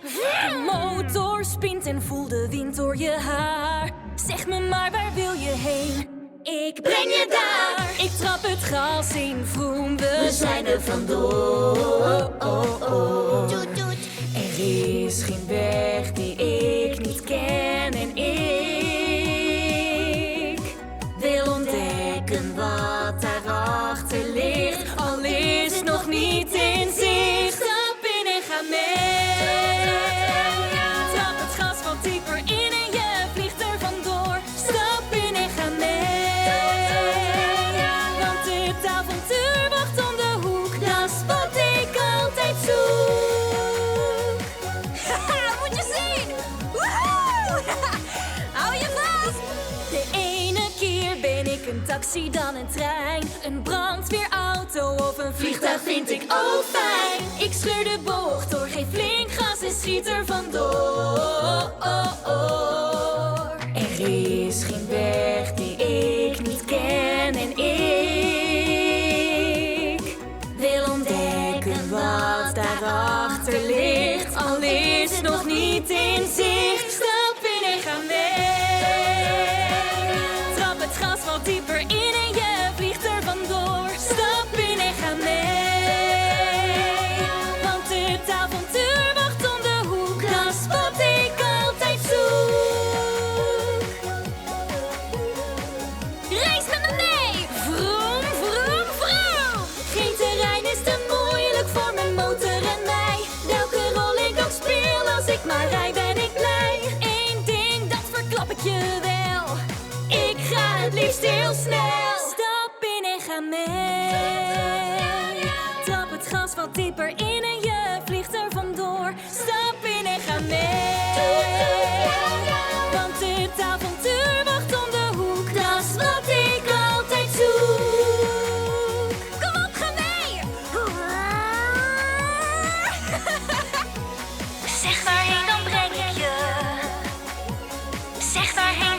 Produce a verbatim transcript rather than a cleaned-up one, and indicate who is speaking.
Speaker 1: De motor spint en voel de wind door je haar. Zeg me maar, waar wil je heen? Ik breng je daar. Ik trap het gas in, vroom, we,
Speaker 2: We zijn er vandoor.
Speaker 1: oh, oh.
Speaker 2: Toet, toet.
Speaker 1: Er is geen weg die ik niet ken en ik wil ontdekken wat daarachter ligt, al is het nog niet in zicht. Stap in en ga mee. Trap het gas wat dieper in en je vliegt er vandoor. Stap in en ga mee. Want dit avontuur wacht om de hoek, dat is wat ik altijd zoek. Moet je zien! Woehoe! Hou je vast! De ene keer ben ik een taxi, dan een trein, een brandweerauto of een vliegtuig vind ik ook fijn. Ik scheur de bocht door, geef flink gas en schiet er vandoor. Er is geen weg die ik niet ken en ik wil ontdekken wat daarachter ligt, al is het nog niet in zicht. Stap in en ga mee. Trap het gas wat dieper in en je vliegt er vandoor. Stap in en ga mee. Want dit avontuur wacht om de hoek, dat is wat ik altijd zoek. Race met me mee! Vroom, vroom, vroom! Geen terrein is te moeilijk voor mijn motor en mij. Welke rol ik ook speel, als ik maar rij ben ik blij. Eén ding, dat verklap ik je wel. Ik ga het liefst heel snel. Stap in en ga mee. Trap het gas wat dieper in en je vliegt er vandoor. Stap in en ga mee. Want dit avontuur wacht om de hoek, dat is wat ik altijd zoek. Kom op, ga mee! Zeg waarheen, dan breng ik je. Zeg waarheen.